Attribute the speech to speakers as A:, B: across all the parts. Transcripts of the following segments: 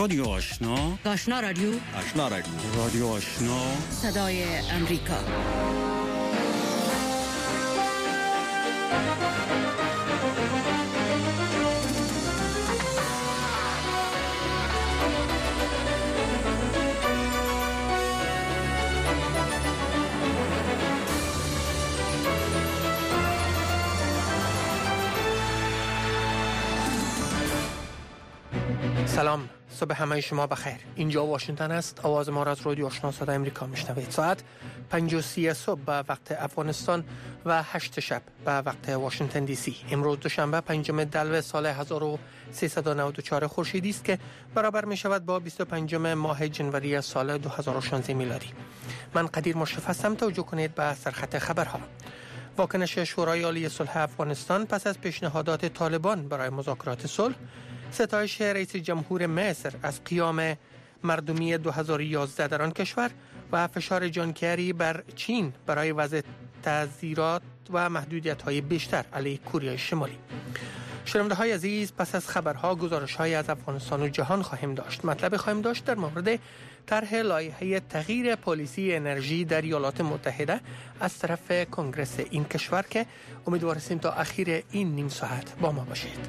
A: رادیو آشنا،
B: آشنا رادیو،
C: آشنا رادیو،
A: رادیو آشنا،
B: صدای امریکا.
D: سلام، صبح همه شما بخیر. اینجا واشنگتن است. آواز ما را از رادیو آشنا صدای امریکا میشنوید. ساعت 5:30 صبح به وقت افغانستان و 8 شب به وقت واشنگتن دی سی. امروز دوشنبه 5 دلو سال 1394 خورشیدی است که برابر می شود با 25 ماه جنوری سال 2016 میلادی. من قدیر مشرف هستم. توجه کنید به سرخط خبرها. واکنش شورای عالی صلح افغانستان پس از پیشنهادات طالبان برای مذاکرات صلح، ستایش رئیس جمهور مصر از قیام مردمی 2011 در آن کشور و فشار جان کری بر چین برای وضع تعزیرات و محدودیت‌های بیشتر علیه کره شمالی. شنونده‌های عزیز، پس از خبرها گزارش‌های از افغانستان و جهان خواهیم داشت. مطلب خواهیم داشت در مورد طرح لایحه تغییر پالیسی انرژی در ایالات متحده از طرف کنگره این کشور که امیدوار هستیم تا اخیر این نیم ساعت با ما باشید.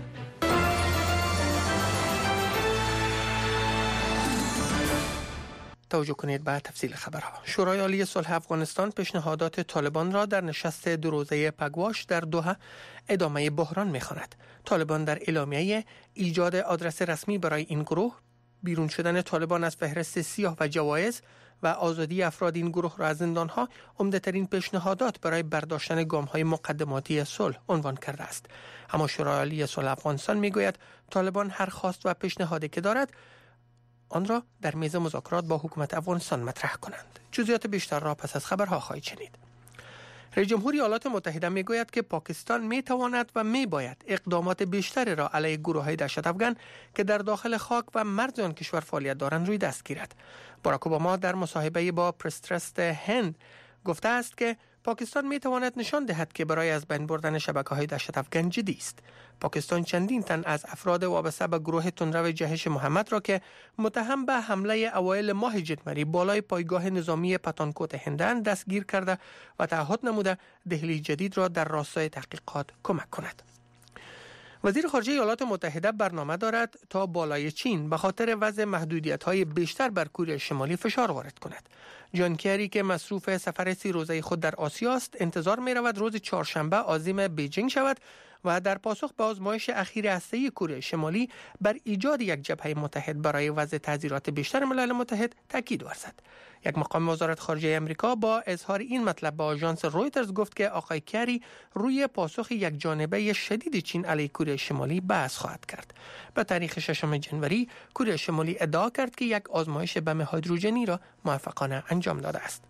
D: توجه کنید به تفصیل خبرها. شورای عالی صلح افغانستان پیشنهادات طالبان را در نشست دو روزه پگواش در دوحه ادامه بحران می‌خواند. طالبان در اعلامیه ایجاد آدرس رسمی برای این گروه، بیرون شدن طالبان از فهرست سیاه و جوایز و آزادی افراد این گروه را از زندان‌ها عمده‌ترین پیشنهادات برای برداشتن گام‌های مقدماتی صلح عنوان کرده است. اما شورای عالی صلح افغانستان می‌گوید طالبان هر خواست و پیشنهادی که دارد آن را در میز مذاکرات با حکومت افغانستان مطرح کنند. جزئیات بیشتر را پس از خبرها خواهید شنید. رئیس جمهور ایالات متحده میگوید که پاکستان میتواند و میباید اقدامات بیشتری را علیه گروه‌های دهشت افغان که در داخل خاک و مرز آن کشور فعالیت دارند روی دست گیرد. باراک اوباما در مصاحبه با پرس ترست هند گفته است که پاکستان میتواند نشان دهد که برای از بین بردن شبکه‌های دهشت افغان جدی است. پاکستان چندین تن از افراد وابسته به گروه تندرو جهش محمد را که متهم به حمله اوایل ماه جنوری بالای پایگاه نظامی پتانکوت هندند دستگیر کرده و تعهد نموده دهلی جدید را در راستای تحقیقات کمک کند. وزیر خارجه ایالات متحده برنامه دارد تا بالای چین به خاطر وضع محدودیت‌های بیشتر بر کره شمالی فشار وارد کند. جان کری که مصروف سفر 3 روزه خود در آسیا است، انتظار می‌رود روز چهارشنبه عازم بیجینگ شود و در پاسخ به آزمایش اخیر هسته‌ای کره شمالی بر ایجاد یک جبهه متحد برای وضع تعزیرات بیشتر ملل متحد تاکید ورزد. یک مقام وزارت خارجه آمریکا با اظهار این مطلب به آژانس رویترز گفت که آقای کری روی پاسخ یک جانبه شدید چین علیه کره شمالی بحث خواهد کرد. به تاریخ 6 جنوری کره شمالی ادعا کرد که یک آزمایش بم هیدروژنی را موفقانه انجام داده است.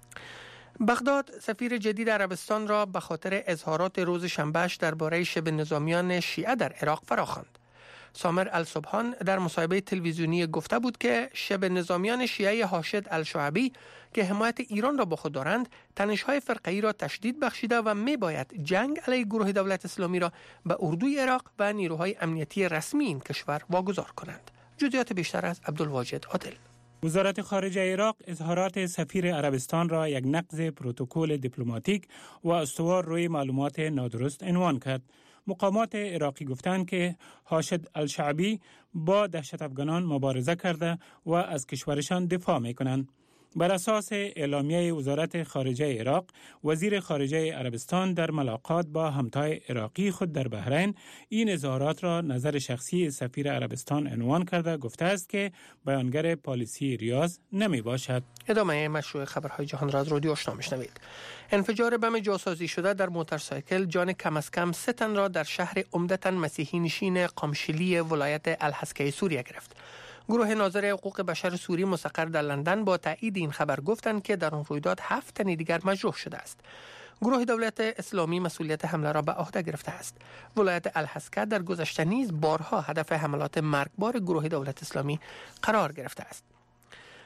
D: بغداد سفیر جدید عربستان را به خاطر اظهارات روز شنبهش درباره شبه نظامیان شیعه در عراق فراخواند. سامر الصبحان در مصاحبه تلویزیونی گفته بود که شبه نظامیان شیعه حاشد الشعبی که حمایت ایران را با خود دارند، تنش‌های فرقه‌ای را تشدید بخشیده و می‌باید جنگ علیه گروه دولت اسلامی را به اردوی عراق و نیروهای امنیتی رسمی این کشور واگذار کنند. جزئیات بیشتر از عبدالواجد عادل.
E: وزارت خارجه عراق اظهارات سفیر عربستان را یک نقض پروتکل دیپلماتیک و استوار روی معلومات نادرست عنوان کرد. مقامات عراقی گفتند که حاشد الشعبی با دهشت افغانان مبارزه کرده و از کشورشان دفاع می‌کنند. بر اساس اعلامیه وزارت خارجه عراق، وزیر خارجه عربستان در ملاقات با همتای عراقی خود در بحرین این اظهارات را نظر شخصی سفیر عربستان عنوان کرده گفته است که بیانگر پالیسی ریاض نمی باشد.
D: ادامه مشروع خبرهای جهان را از رادیو آشنا میشنوید. انفجار بم جاسازی شده در موتورسایکل جان کم از کم 3 تن را در شهر عمدتاً مسیحی نشین قامشلی ولایت الحسکه سوریه گرفت. گروه ناظر حقوق بشر سوری مستقر در لندن با تایید این خبر گفتند که در آن رویداد 7 تن دیگر مجروح شده است. گروه دولت اسلامی مسئولیت حمله را به عهده گرفته است. ولایت الحسکه در گذشته نیز بارها هدف حملات مرگبار گروه دولت اسلامی قرار گرفته است.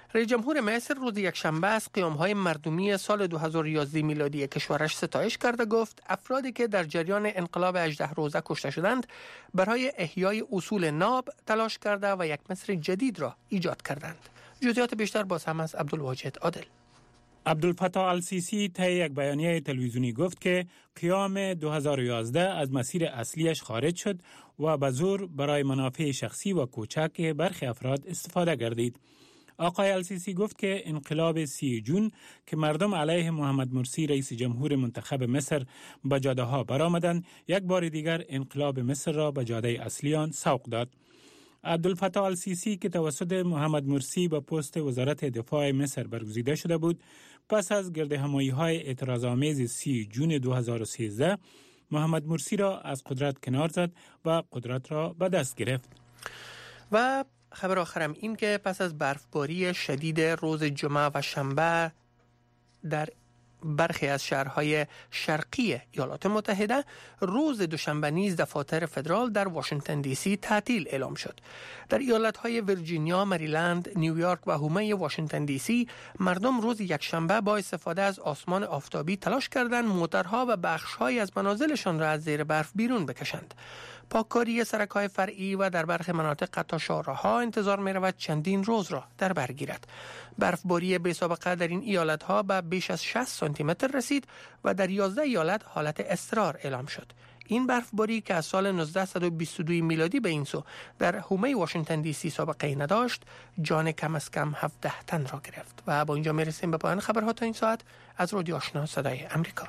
D: رئیس جمهور مصر روز یکشنبه از قیام‌های مردمی سال 2011 میلادی کشورش ستایش کرده گفت افرادی که در جریان انقلاب 18 روزه کشته شدند برای احیای اصول ناب تلاش کرده و یک مصر جدید را ایجاد کردند. جزئیات بیشتر باز هم از عبدالواجد عادل.
E: عبدالفتاح السیسی طی یک بیانیه تلویزیونی گفت که قیام 2011 از مسیر اصلیش خارج شد و به زور برای منافع شخصی و کوچک برخی افراد استفاده گردید. آقای السیسی گفت که انقلاب 30 جون که مردم علیه محمد مرسی رئیس جمهور منتخب مصر به جاده ها برآمدند، یک بار دیگر انقلاب مصر را به جاده اصلی آن سوق داد. عبدالفتاح السیسی که توسط محمد مرسی به پست وزارت دفاع مصر برگزیده شده بود، پس از گردهمایی‌های اعتراض‌آمیز 30 جون 2013 محمد مرسی را از قدرت کنار زد و قدرت را به دست گرفت.
D: و خبر آخرم این که پس از برفباری شدید روز جمعه و شنبه در برخی از شهرهای شرقی ایالات متحده، روز دوشنبه نیز دفاتر فدرال در واشنگتن دی سی تعطیل اعلام شد. در ایالتهای ویرجینیا، مریلند، نیویورک و حومه واشنگتن دی سی مردم روز یکشنبه با استفاده از آسمان آفتابی تلاش کردند موترها و بخش‌های از منازلشان را از زیر برف بیرون بکشند. پاککاری سرک‌های فرعی و در برخی مناطق حتی شاهراه‌ها انتظار می‌رود چندین روز را در بر گیرد. برفباری بی‌سابقه در این ایالت‌ها به بیش از 60 سانتی متر رسید و در 11 ایالت حالت اضطرار اعلام شد. این برفباری که از سال 1922 میلادی به این سو در حومه واشنگتن دی سی سابقه نداشت، جان کم از کم 17 تن را گرفت. و با اینجا میرسیم به پایان خبرها تا این ساعت. از رادیو آشنا صدای امریکا.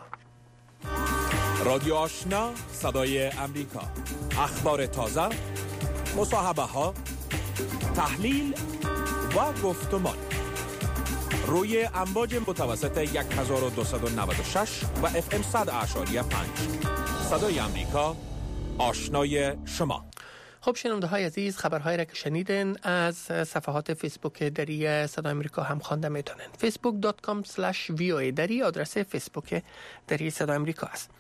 C: رادیو آشنا صدای امریکا، اخبار تازه، مصاحبه ها، تحلیل و گفتمان روی امواج متوسط 1296 و FM 100.5. صدای امریکا، آشنای شما.
D: خب شنونده های عزیز، خبرهایی را که شنیدین از صفحات فیسبوک دری صدای امریکا هم خوانده میتونن. facebook.com/voa دری آدرس فیسبوک دری صدای امریکا است.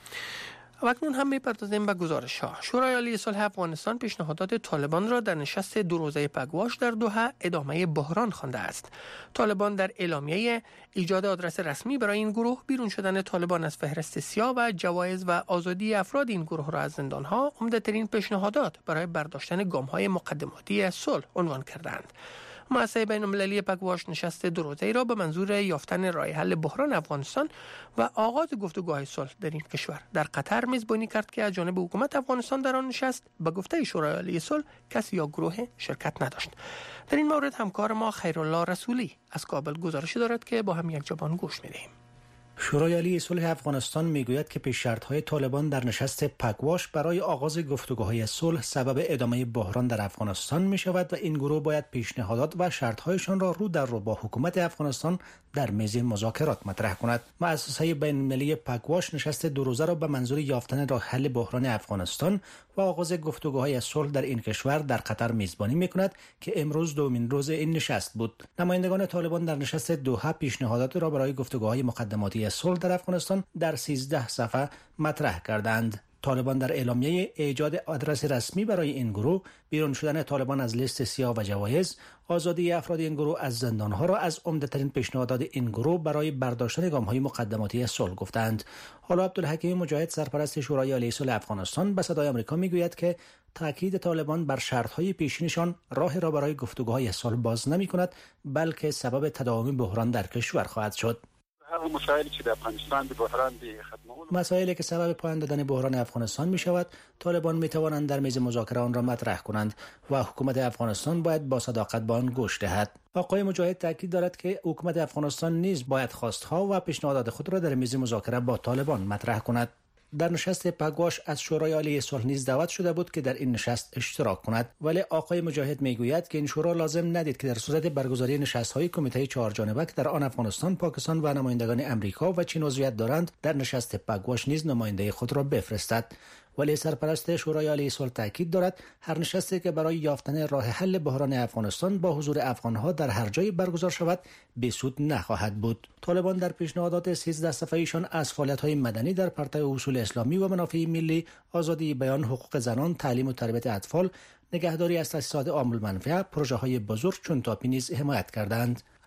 D: و اکنون هم میپردازیم به گزارش ها. شورای عالی صلح افغانستان پیشنهادات طالبان را در نشست دو روزه پگواش در دوحه ادامه بحران خوانده است. طالبان در اعلامیه ایجاد آدرس رسمی برای این گروه، بیرون شدن طالبان از فهرست سیاه و جوایز و آزادی افراد این گروه را از زندانها عمده‌ترین پیشنهادات برای برداشتن گام‌های مقدماتی صلح عنوان کردند. مؤسسه بین‌المللی پگواش نشست دو روزه‌ای را به منظور یافتن راه حل بحران افغانستان و آغاز گفتگوهای صلح در این کشور در قطر میزبانی کرد که از جانب حکومت افغانستان در آن نشست به گفته شورای عالی صلح کسی یا گروه شرکت نداشت. در این مورد همکار ما خیرالله رسولی از کابل گزارشی دارد که با هم یک زبان گوش می‌دهیم.
F: شورای عالی صلح افغانستان میگوید که پیش شرط‌های طالبان در نشست پگواش برای آغاز گفتگوهای صلح سبب ادامه بحران در افغانستان می‌شود و این گروه باید پیشنهادات و شرط‌هایشان را رو در رو با حکومت افغانستان در میز مذاکرات مطرح کند. مؤسسه بین‌المللی پگواش نشست دو روزه را به منظور یافتن راه حل بحران افغانستان و آغاز گفتگوهای صلح در این کشور در قطر میزبانی می‌کند که امروز دومین روز این نشست بود. نمایندگان طالبان در نشست دوحه پیشنهادات را برای گفتگوهای مقدماتی صلح در افغانستان در 13 صفحه مطرح کردند. طالبان در اعلامیه ایجاد آدرس رسمی برای این گروه، بیرون شدن طالبان از لیست سیاه و جوایز، آزادی افراد این گروه از زندانها را از عمده‌ترین پیشنهادات این گروه برای برداشتن گام‌های مقدماتی صلح گفتند. حالا عبدالحکیم مجاهد، سرپرست شورای عالی صلح افغانستان، به صدای آمریکا میگوید که تاکید طالبان بر شرط‌های پیشینشان راه را برای گفتگوهای صلح باز نمی‌کند، بلکه سبب تداوم بحران در کشور خواهد شد.
G: مسائلی که در افغانستان به بحران ختم
F: مسائلی که سبب پایان دادن بحران افغانستان می شود، طالبان می توانند در میز مذاکره آن را مطرح کنند و حکومت افغانستان باید با صداقت به آن گوش دهد. آقای مجاهد تاکید دارد که حکومت افغانستان نیز باید خواستها و پیشنهادات خود را در میز مذاکره با طالبان مطرح کند. در نشست پگواش از شورای عالی صلح نیز دعوت شده بود که در این نشست اشتراک کند، ولی آقای مجاهد میگوید که این شورا لازم ندید که در صورت برگزاری نشست‌های کمیته چهارجانبه که در آن افغانستان، پاکستان و نمایندگان امریکا و چین عضویت دارند، در نشست پگواش نیز نماینده خود را بفرستد. ولی سرپرست شورای عالی صلح تاکید دارد هر نشستی که برای یافتن راه حل بحران افغانستان با حضور افغانها در هر جایی برگزار شود بیسود نخواهد بود. طالبان در پیشنهادات 13 صفحه‌ایشان از فعالیت‌های مدنی در پرتو اصول اسلامی و منافع ملی، آزادی بیان، حقوق زنان، تعلیم و تربیت اطفال، نگهداری از تأسیسات عام المنفعه، پروژه‌های بزرگ چون تاپی نیز حمایت کردند.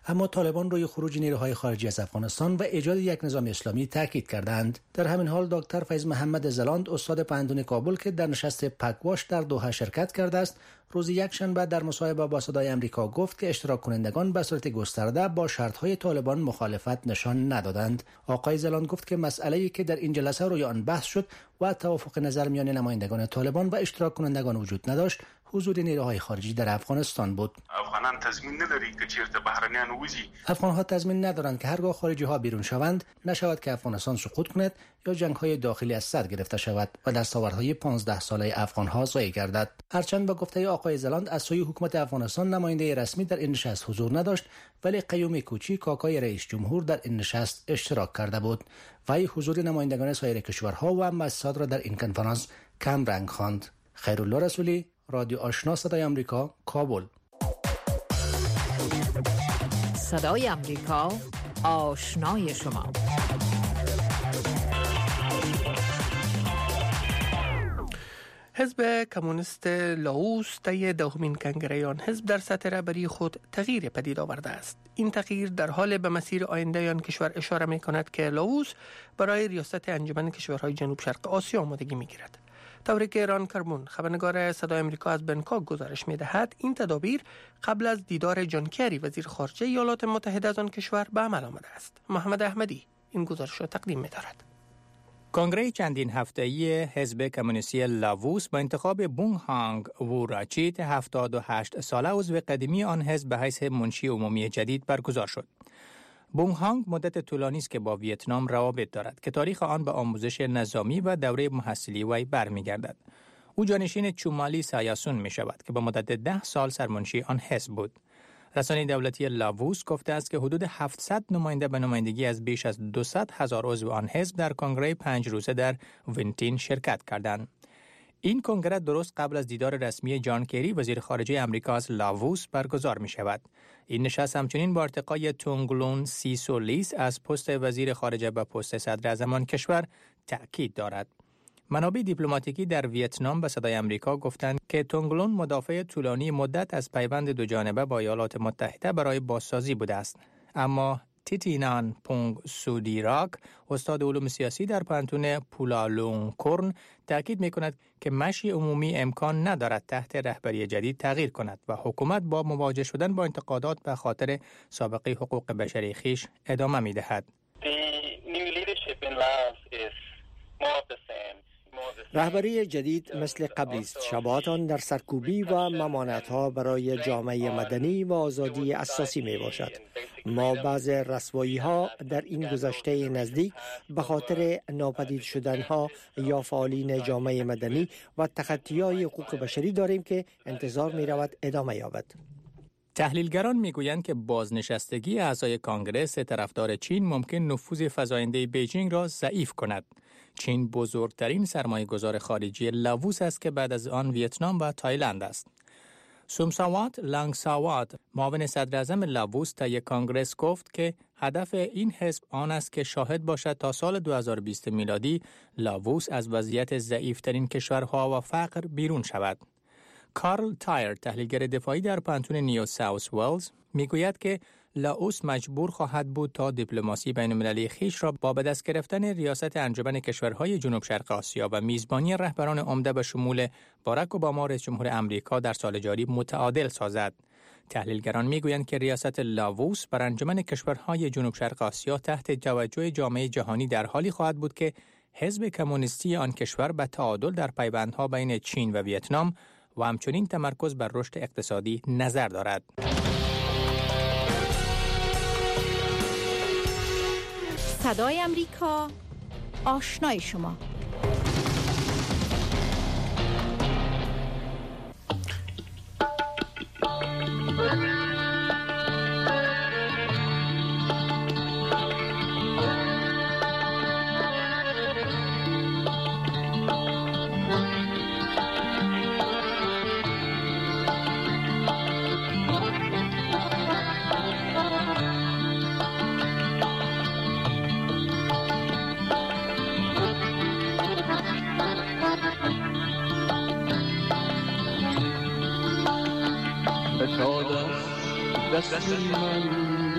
F: اما طالبان روی خروج نیروهای خارجی از افغانستان و ایجاد یک نظام اسلامی تاکید کردند. در همین حال دکتر فیض محمد زلاند استاد پانتون کابل که در نشست پکواش در دوحه شرکت کرده است، روز یکشنبه در مصاحبه با صدای آمریکا گفت که اشتراک کنندگان به صورت گسترده با شرط‌های طالبان مخالفت نشان ندادند. آقای زلاند گفت که مسئله‌ای که در این جلسه روی آن بحث شد و توافق نظر میان نمایندگان طالبان و اشتراک کنندگان وجود نداشت، حضور نیروهای خارجی در افغانستان بود.
H: افغانان تضمین نداری که چیرته بهرانیان وزی.
F: افغان‌ها تضمین ندارند که هرگاه خارجی‌ها بیرون شوند نشود که افغانستان سقوط کند یا جنگ‌های داخلی از سر گرفته شود و دستاوردهای 15 ساله افغان‌ها ضایع گردد. هرچند به گفته آقای زلاند از سوی حکومت افغانستان نماینده رسمی در این نشست حضور نداشت، ولی قیوم کوچی کاکای رئیس جمهور در این نشست اشتراک کرده بود. وی حضور نمایندگان سایر کشورها و مؤسسات را در این کنفرانس کم رنگ خواند. خیرالله رسولی، رادیو آشنا صدای آمریکا، کابل.
I: صدای آمریکا، آشنای شما.
D: حزب کمونیست لاوس طی دومین کنگره آن حزب در سطح رهبری خود تغییر پدید آورده است. این تغییر در حال به مسیر آینده آن کشور اشاره می کند که لاوس برای ریاست انجمن کشورهای جنوب شرق آسیا آمادگی می گیرد. طوری که ران کرمون خبرنگار صدای آمریکا از بنکاک گزارش می دهد، این تدابیر قبل از دیدار جان کری وزیر خارجه ایالات متحده از آن کشور به عمل آمده است. محمد احمدی این گزارش را تقدیم می دارد.
J: کنگره چندین هفته‌ای حزب کمونیستی لاوس با انتخاب بونگهانگ ووراچیت 78 ساله عضو قدیمی آن حزب به حیث منشی عمومی جدید برگزار شد. بونگهانگ مدت طولانی است که با ویتنام روابط دارد که تاریخ آن به آموزش نظامی و دوره محصلی وی برمیگردد. او جانشین چومالی سایاسون می شود که با مدت 10 سال سرمنشی آن حزب بود. رسانه دولتی لاوس گفته است که حدود 700 نماینده به نمایندگی از بیش از 200,000 عضو آن حزب در کنگره 5 روزه در وینتین شرکت کردند. این کنگره درست قبل از دیدار رسمی جان کری وزیر خارجه امریکا از لاوس برگزار می شود. این نشست همچنین با ارتقای تونگلون سیسولیس از پست وزیر خارجه به پست صدر اعظم آن کشور تأکید دارد. منابع دیپلماتیکی در ویتنام به صدای آمریکا گفتند که تونگلون مدافع طولانی مدت از پیوند دو جانبه با ایالات متحده برای بازسازی بوده است. اما تیتینان پونگ سودیراک، استاد علوم سیاسی در پانتون پولالونکورن، تأکید می‌کند که مشی عمومی امکان ندارد تحت رهبری جدید تغییر کند و حکومت با مواجه شدن با انتقادات به خاطر سابقه حقوق بشری خویش ادامه می‌دهد.
K: رهبری جدید مثل قبلی است. شباهتان در سرکوبی و ممانعت‌ها برای جامعه مدنی و آزادی اساسی می باشد. ما بعض رسوایی‌ها در این گذشته نزدیک به خاطر ناپدید شدن‌ها یا فعالین جامعه مدنی و تخطی‌های حقوق بشری داریم که انتظار می‌رود ادامه یابد.
J: تحلیلگران میگویند که بازنشستگی اعضای کانگرس طرفدار چین ممکن نفوذ فزاینده بیجینگ را ضعیف کند. چین بزرگترین سرمایه‌گذار خارجی لاوس است که بعد از آن ویتنام و تایلند است. سومساوات لانگساوات، معاون صدر اعظم لاوس طی کانگرس گفت که هدف این حزب آن است که شاهد باشد تا سال 2020 میلادی لاوس از وضعیت ضعیفترین کشورها و فقر بیرون شود. کارل تایر، تحلیلگر دفاعی در پانتون نیو ساوث ولز، میگوید که لاوس مجبور خواهد بود تا دیپلماسی بین‌المللی خویش را با به دست گرفتن ریاست انجمن کشورهای جنوب شرق آسیا و میزبانی رهبران عمده به شمول باراک اوباما رئیس جمهور امریکا در سال جاری متعادل سازد. تحلیلگران میگویند که ریاست لاوس بر انجمن کشورهای جنوب شرق آسیا تحت توجه جامعه جهانی در حالی خواهد بود که حزب کمونیستی آن کشور به تعادل در پیوندها بین چین و ویتنام و همچنین تمرکز بر رشد اقتصادی نظر دارد.
I: صدای آمریکا، آشنای شما.
L: دست من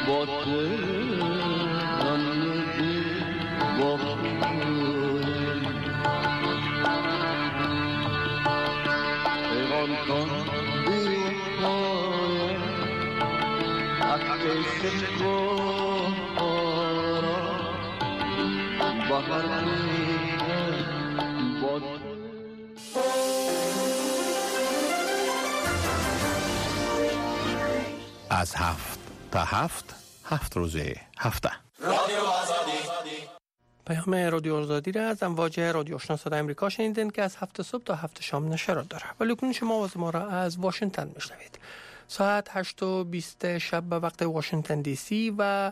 L: از 7 تا 7 روز هفته.
D: پیام رادیو آزادی را از امواج رادیو آشنا صدای آمریکا شنیدین که از 7 صبح تا 7 شام نشرات داره. ولی کنون شما آواز ما را از واشنگتن میشنوید. ساعت 8:20 شب به وقت واشنگتن دی سی و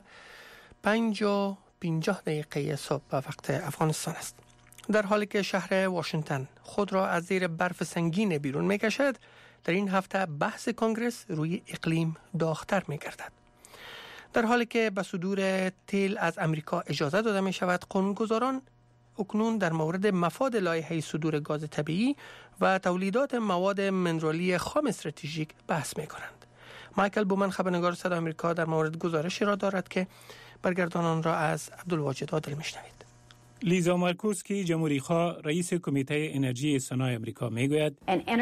D: 5:50 صبح به وقت افغانستان است. در حالی که شهر واشنگتن خود را از زیر برف سنگین بیرون میکشد، در این هفته بحث کنگرس روی اقلیم داغ‌تر می‌گردد. در حالی که به صدور تیل از امریکا اجازه داده می شود، قانونگذاران اکنون در مورد مفاد لایحه صدور گاز طبیعی و تولیدات مواد منرالی خام استراتژیک بحث می کنند. مایکل بومن خبرنگار صدای آمریکا در مورد گزارشی را دارد که برگردانان را از عبدالواجد عادل می شنوید.
E: لیزا مارکوسکی جمهوری‌خواه رئیس کمیته انرژی صنایع آمریکا میگوید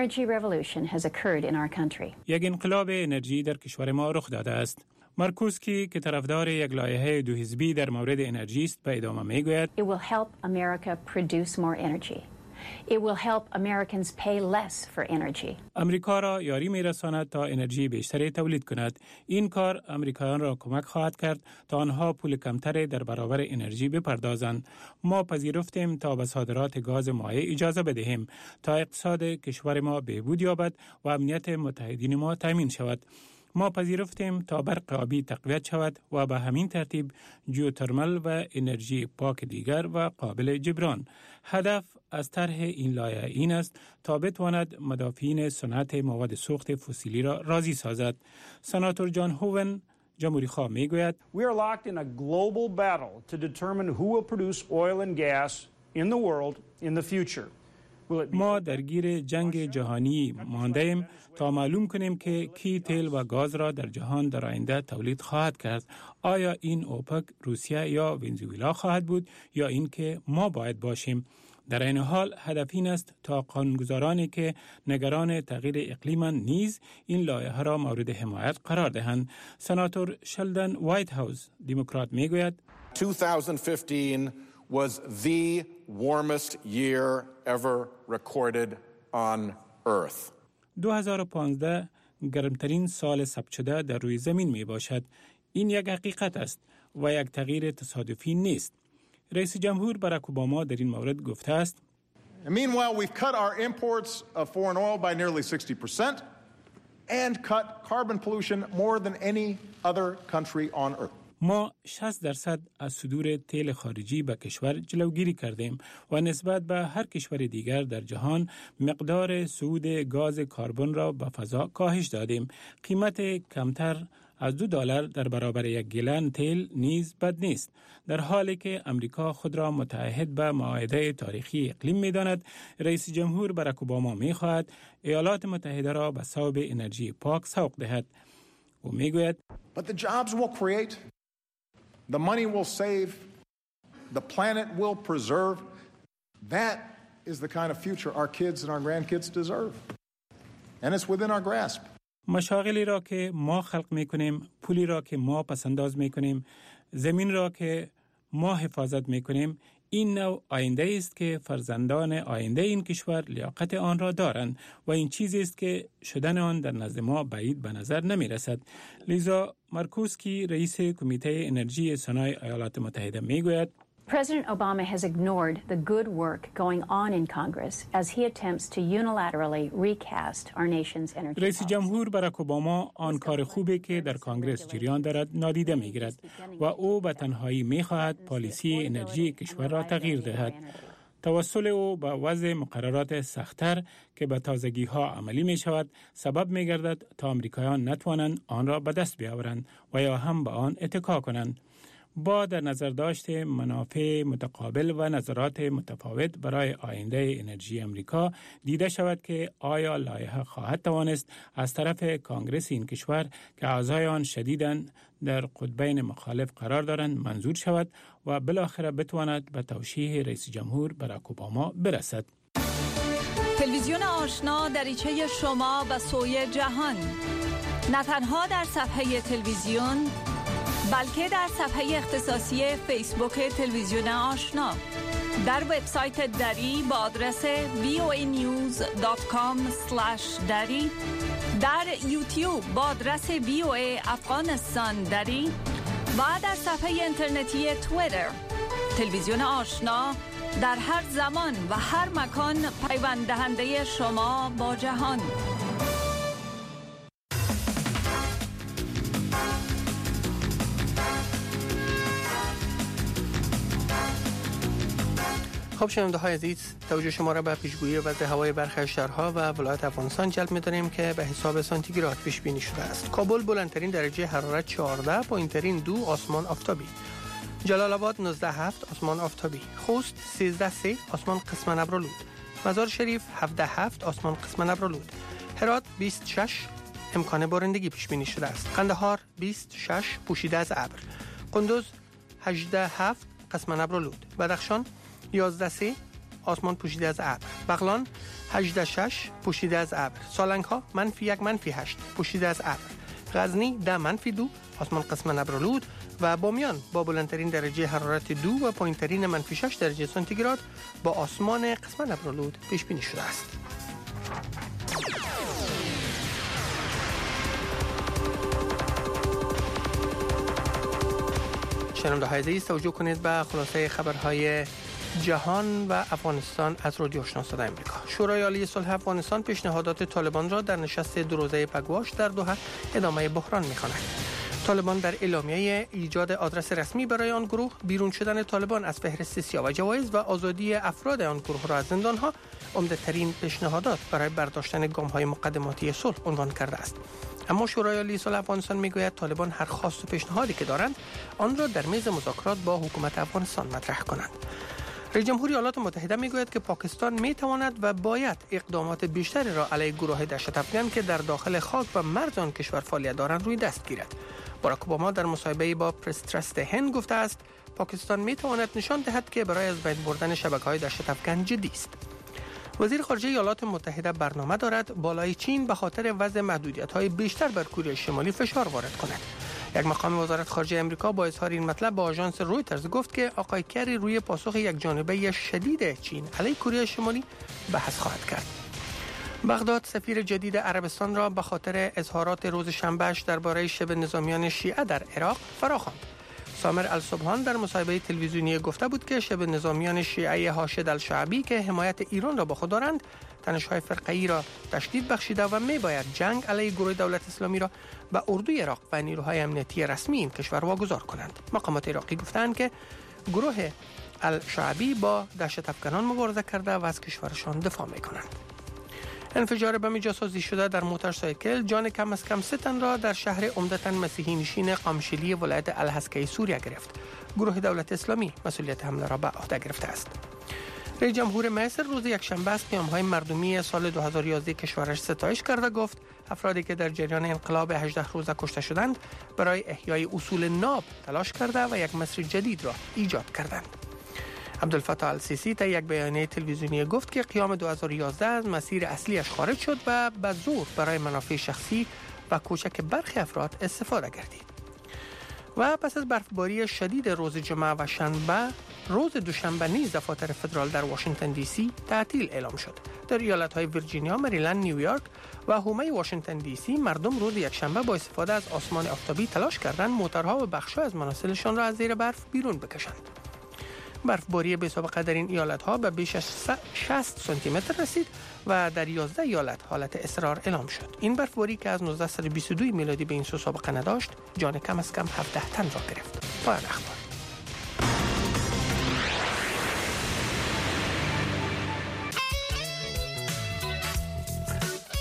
E: یک انقلاب انرژی در کشور ما رخ داده است. مارکوسکی که طرفدار یک لایحه دو حزبی در مورد انرژی است به ادامه میگوید
M: It will help America produce more energy. It will help Americans pay less for energy.
E: امریکا را یاری می‌رساند تا انرژی بیشتری تولید کند. این کار امریکایان را کمک خواهد کرد تا آنها پول کمتری در برابر انرژی بپردازند. ما پذیرفتیم تا به صادرات گاز مایع اجازه بدهیم تا اقتصاد کشور ما بهبود یابد و امنیت متحدین ما تامین شود. ما پذیرفتیم تا برق آبی تقویت شود و به همین ترتیب جیوترمال و انرژی پاک دیگر و قابل جبران. هدف از طرح این لایحه این است تا بتواند مدافعین صنعت مواد سوخت فسیلی را راضی سازد. سناتور جان هوون جمهوری‌خواه میگوید
N: We are locked in a global battle to determine who will produce oil and gas in the world in the future.
E: ما درگیر جنگ جهانی مانده ایم تا معلوم کنیم که کی تیل و گاز را در جهان در آینده تولید خواهد کرد. آیا این اوپک، روسیه یا ونزوئلا خواهد بود یا اینکه ما باید باشیم؟ در این حال هدف این است تا قانونگذارانی که نگران تغییر اقلیم نیز این لایحه را مورد حمایت قرار دهند. سناتور شلدن وایت هاوس دموکرات میگوید
O: 2015 was the warmest year ever recorded on earth.
E: 2015 گرمترین سال ثبت شده در روی زمین می باشد. این یک حقیقت است و یک تغییر تصادفی نیست. رئیس جمهور باراک اوباما در این مورد گفته است
P: Meanwhile, we've cut our imports of foreign oil by nearly 60% and cut carbon pollution more than any other country on earth.
E: ما 60% از صدور تیل خارجی به کشور جلوگیری کردیم و نسبت به هر کشور دیگر در جهان مقدار صعود گاز کربن را به فضا کاهش دادیم. قیمت کمتر از $2 در برابر یک گلن تیل نیز بد نیست. در حالی که امریکا خود را متعهد به معاهده تاریخی اقلیم می‌داند، رئیس جمهور باراک اوباما می‌خواهد ایالات متحده را به صوب انرژی پاک سوق دهد. او می‌گوید
P: But the jobs will create, the money will save, the planet will preserve. That is the kind of future our kids and our grandkids deserve. And it's within our grasp.
E: مشاغلی را که ما خلق می‌کنیم، پولی را که ما پسنداز می‌کنیم، زمین را که ما حفاظت می‌کنیم، این نوع آینده است که فرزندان آینده این کشور لیاقت آن را دارند و این چیزی است که شدن آن در نزد ما بعید به نظر نمی‌رسد. لیزا مارکوسکی رئیس کمیته انرژی صنایع ایالات متحده میگوید
M: President Obama has ignored the good work going on in Congress as he attempts to unilaterally recast our nation's energy policy.
E: رئیس جمهور باراک اوباما آن کار خوبی که در کانگرس جریان دارد نادیده می‌گیرد و او به تنهایی می‌خواهد پالیسی انرژی کشور را تغییر دهد. توسل او به وضع مقررات سخت‌تر که به تازگی‌ها عملی می‌شود سبب می‌گردد تا آمریکایان نتوانند آن را به دست بیاورند و یا هم به آن اتکا کنند. با در نظر داشت منافع متقابل و نظرات متفاوت برای آینده انرژی امریکا دیده شود که آیا لایحه خواهد توانست از طرف کانگرس این کشور که اعضای آن شدیداً در قطبین مخالف قرار دارند منظور شود و بالاخره بتواند به توشیح رئیس جمهور باراک اوباما برسد.
Q: تلویزیون آشنا دریچه شما و سوی جهان، نه تنها در صفحه تلویزیون بلکه در صفحه اختصاصی فیسبوک تلویزیون آشنا، در وبسایت دری با آدرس voanews.com/dari، در یوتیوب با آدرس VOA افغانستان دری و در صفحه اینترنتی توییتر. تلویزیون آشنا در هر زمان و هر مکان پیوند دهنده شما با جهان.
D: خب شنونده های عزیز، توجه شما را به پیشگویی وضع هوای برخی شهرها و ولایت افغانستان جلب می‌داریم که به حساب سانتیگراد پیش بینی شده است. کابل بلندترین درجه حرارت 14، پایین‌ترین 2 آسمان آفتابی. جلال آباد 19.7 آسمان آفتابی. خوست 13.3 آسمان قسماً ابرآلود. مزار شریف 17.7 آسمان قسماً ابرآلود. هرات 26 امکان بارندگی پیش بینی شده است. قندهار 26 پوشیده از ابر. قندوز 18.7 قسماً ابرآلود. بدخشان 11.3 آسمان پوشیده از ابر. بغلان 18.6 پوشیده از ابر. سالنگ‌ها -1 -8 پوشیده از ابر. غزنی 10 -2 آسمان قسماً ابرآلود و بامیان با بلندترین درجه حرارت 2 و پایین‌ترین -6 درجه سانتیگراد با آسمان قسماً ابرآلود پیش بینی شده است. شنونده های عزیز، توجه کنید به خلاصه خبرهای جهان و افغانستان از رادیو آشنا صدای آمریکا. شورای عالی صلح افغانستان پیشنهادات طالبان را در نشست 2 روزه پگواش در دوحه ادامه بحران می‌خواند. طالبان در اعلامیه ایجاد آدرس رسمی برای آن گروه، بیرون شدن طالبان از فهرست سیاه و جوایز و آزادی افراد آن گروه را از زندان‌ها عمده‌ترین پیشنهادات برای برداشتن گام‌های مقدماتی صلح عنوان کرده است. اما شورای عالی صلح افغانستان میگوید طالبان هر خواست و پیشنهادی که دارند آن را در میز مذاکرات با حکومت افغانستان مطرح کنند. رئیس جمهوری ایالات متحده میگوید که پاکستان میتواند و باید اقدامات بیشتری را علیه گروه دهشت افکن که در داخل خاک و مرز آن کشور فعالیت دارند روی دست گیرد. باراک اوباما در مصاحبه‌ای با پرس ترست هند گفته است پاکستان میتواند نشان دهد که برای از بین بردن شبکه‌های دهشت افکن جدی است. وزیر خارجه ایالات متحده برنامه دارد بالای چین به خاطر وضع محدودیت‌های بیشتر بر کره شمالی فشار وارد کند. یک مقام وزارت خارجه امریکا با اظهار این مطلب با آژانس رویترز گفت که آقای کری روی پاسخ یک جانبه شدید چین علیه کره شمالی بحث خواهد کرد. بغداد سفیر جدید عربستان را به خاطر اظهارات روز شنبهش درباره شبه نظامیان شیعه در عراق فراخواند. سامر الصبحان در مصاحبه تلویزیونی گفته بود که شبه نظامیان شیعه حاشد الشعبی که حمایت ایران را با خود دارند تنش‌های فرقه‌ای را تشدید بخشیده و می‌باید جنگ علیه گروه دولت اسلامی را به اردوی عراق و نیروهای امنیتی رسمی این کشور واگذار کنند. مقامات عراقی گفتند که گروه الشعبی با دهشت افکنان مبارزه کرده و از کشورشان دفاع می‌کنند. انفجار بم جاسازی شده در موتورسایکل جان کم از کم 3 تن را در شهر عمدتاً مسیحی نشین قامشلی ولایت الحسکه سوریه گرفت. گروه دولت اسلامی مسئولیت حمله را به عهده گرفته است. رئیس جمهور مصر روز یکشنبه از قیام‌های مردمی سال 2011 کشورش ستایش کرده گفت افرادی که در جریان انقلاب 18 روزه کشته شدند برای احیای اصول ناب تلاش کرده و یک مصر جدید را ایجاد کردند. عبدالفتاح السیسی در یک بیانیه تلویزیونی گفت که قیام 2011 از مسیر اصلیش خارج شد و به زور برای منافع شخصی و کوچک برخی افراد استفاده گردید. و پس از برفباری شدید روز جمعه و شنبه، روز دوشنبه نیز دفاتر فدرال در واشنگتن دی سی تعطیل اعلام شد. در ایالت‌های ویرجینیا، مریلند، نیویورک و حومه واشنگتن دی سی مردم روز یکشنبه با استفاده از آسمان آفتابی تلاش کردند موتورها و بخش‌ها از منازلشان را از زیر برف بیرون بکشند. برفباری بی‌سابقه در این ایالت‌ها به بیش از 60 سانتی متر رسید و در 11 ایالت حالت اضطرار اعلام شد. این برفباری که از 1922 میلادی به این سو سابقه نداشت، جان کم از کم 17 تن را گرفت. پایان اخبار.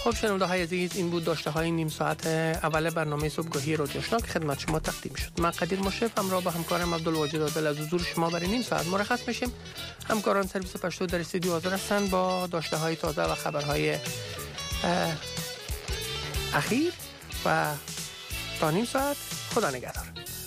D: خب شنونده های عزیز، این بود داشته های نیم ساعت اول برنامه صبحگاهی رادیو آشنا که خدمت شما تقدیم شد. من قدیر مشرف همراه با همکارم عبدالواجد عادل از حضور شما برای نیم ساعت مرخص میشیم. همکاران سرویس پشتو در استودیو حاضر هستند با داشته های تازه و خبرهای اخیر و تا نیم ساعت خدا نگهدار.